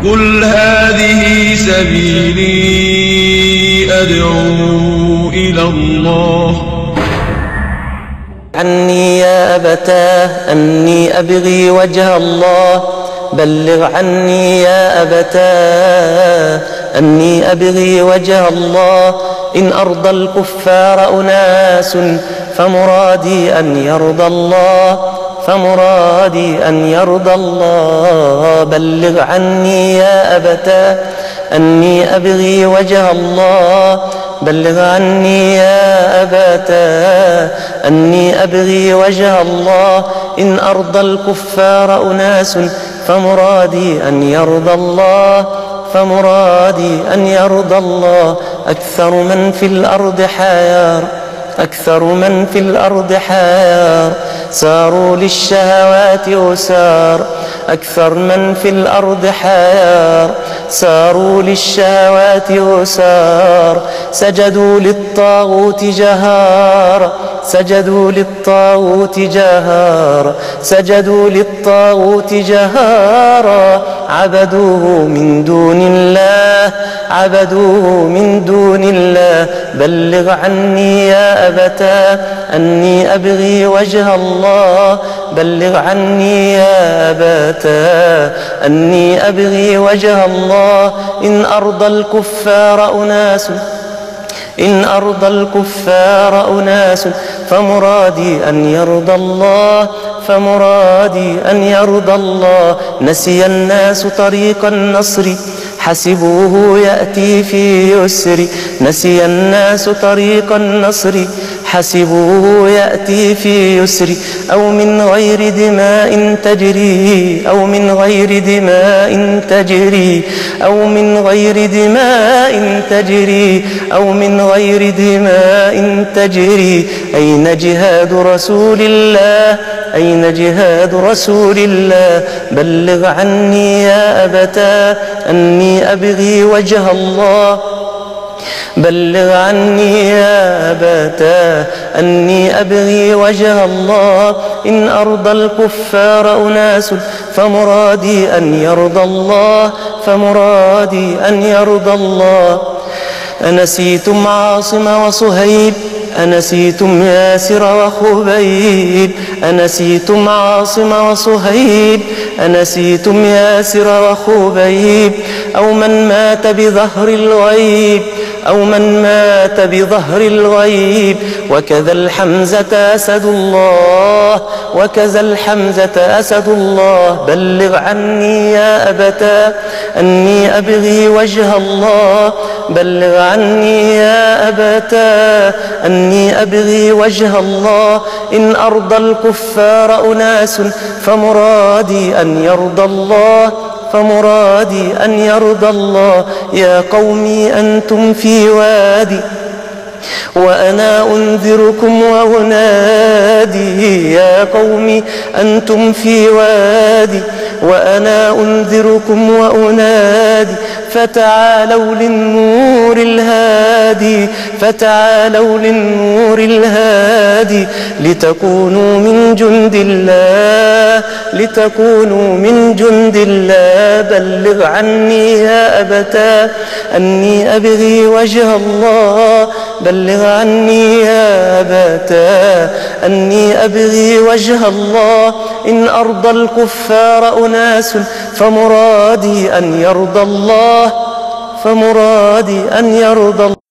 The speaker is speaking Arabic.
قل هذه سبيلي أدعو إلى الله. عني يا أبتاه أني أبغي وجه الله، بلغ عني يا أبتاه أني أبغي وجه الله. إن أرضى الكفار أناس فمرادي أن يرضى الله، فمرادي أن يرضى الله. بلغ عني يا أبتاه أني أبغي وجه الله، بلغ عني يا أبتاه أني أبغي وجه الله. إن أرضى الكفار أناس فمرادي أن يرضى الله، فمرادي أن يرضى الله. أكثر من في الأرض حيار، أكثر من في الأرض حيار، ساروا للشهوات أسار. أكثر من في الأرض حيار، ساروا للشهوات أسار. سجدوا للطاغوت جهارا، سجدوا للطاغوت جهارا، سجدوا للطاغوت جهارا. عبدوه من دون الله، عبدوه من دون الله. بلغ عني يا أبتاه أني أبغي وجه الله، بلغ عني يا أبتاه أني أبغي وجه الله. إن أرضى الكفار أناس، إن أرضى الكفار أناس فمرادي أن يرضى الله، فمرادي أن يرضى الله. نسي الناس طريق النصر حسبوه يأتي في يسر، نسي الناس طريق النصر حسبوه يأتي في يسر. أو من غير دماء تجري، أو من غير دماء تجري، أو من غير دماء تجري، أو من غير دماء تجري. أين جهاد رسول الله، أين جهاد رسول الله. بلغ عني يا أبتاه أني أبغي وجه الله، بلغ عني يا أبتاه أني أبغي وجه الله. إن أرضى الكفار أناس فمرادي أن يرضى الله، فمرادي أن يرضى الله. أنسيتم عاصم وصهيب، أنسيتم ياسر وخبيب. أنسيتم عاصم وصهيب، أنسيتم ياسر وخبيب. أو من مات بظهر الغيب، أو من مات بظهر الغيب. وكذا الحمزة أسد الله، وكذا الحمزة أسد الله. بلغ عني يا أبتاه أني أبغي وجه الله، بلغ عني يا أبتاه أني أبغي وجه الله. إن أرضى الكفار أناس فمرادي أن يرضى الله، فمرادي أن يرضى الله. يا قومي أنتم في وادي وأنا أنذركم وأنادي، يا قوم أنتم في وادي وأنا أنذركم وأنادي. فتعالوا للنور الهادي، فتعالوا للنور الهادي. لتكونوا من جند الله، لتكونوا من جند الله. بلغ عني يا أبتاه أني أبغي وجه الله، بلغ عني يا أبتاه أني أبغي وجه الله. إن أرضى الكفار أناس فمرادي أن يرضى الله، فمرادي أن يرضى الله.